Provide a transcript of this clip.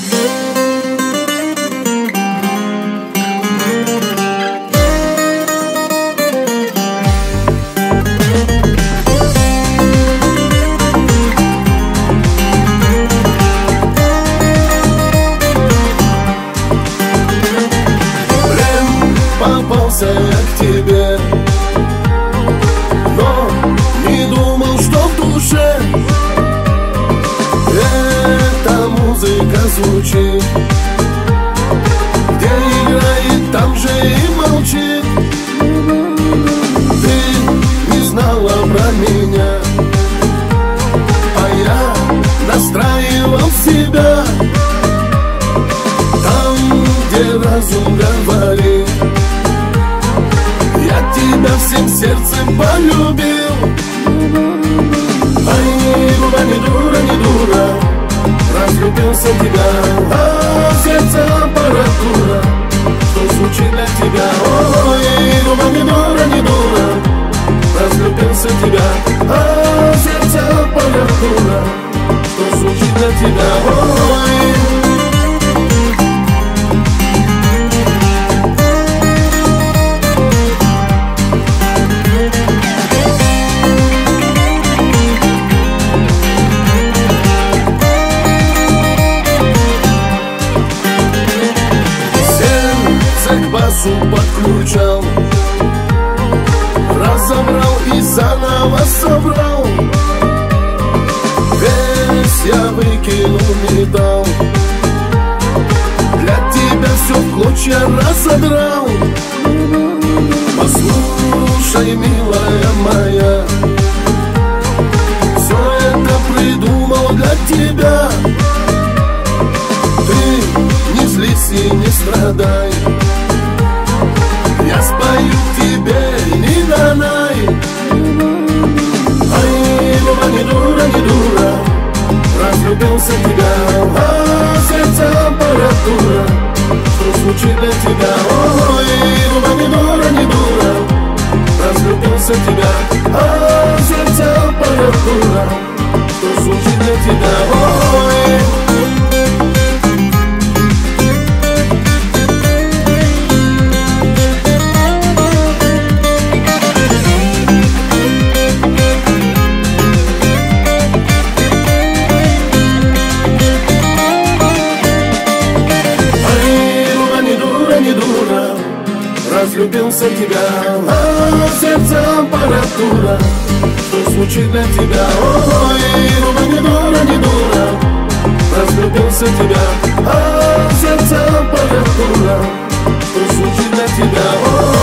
Попался я к тебе, но не думал, что в душе эта музыка звучит. Где играет, там же и молчит. Ты не знала про меня, а я настраивал себя там, где разум говорит. Я тебя всем сердцем полюбил. Ай, не дура, не дура, разлюбился в тебя. А сердце аппаратура, что звучит для тебя. Ой, не дура, не дура, разлюбился в тебя. А сердце аппаратура, что звучит для тебя. Ой. К басу подключал, разобрал и заново собрал. Весь я выкинул металл, для тебя все в клочья разодрал. Послушай, милая моя, все это придумал для тебя. Ты не злись и не страдай, я спою тебе, не донай. Ай, не дура, не дура, разлюбился в тебя. А сердце аппаратура, что звучит для тебя. Ой, не дура, не дура, разлюбился в тебя. А сердце аппаратура, что звучит для тебя. Ой. Разлюбился в тебя, а сердце аппаратура, что звучит для тебя. Ой, не дура, не дура, разлюбился в тебя, а сердце аппаратура, что звучит для тебя.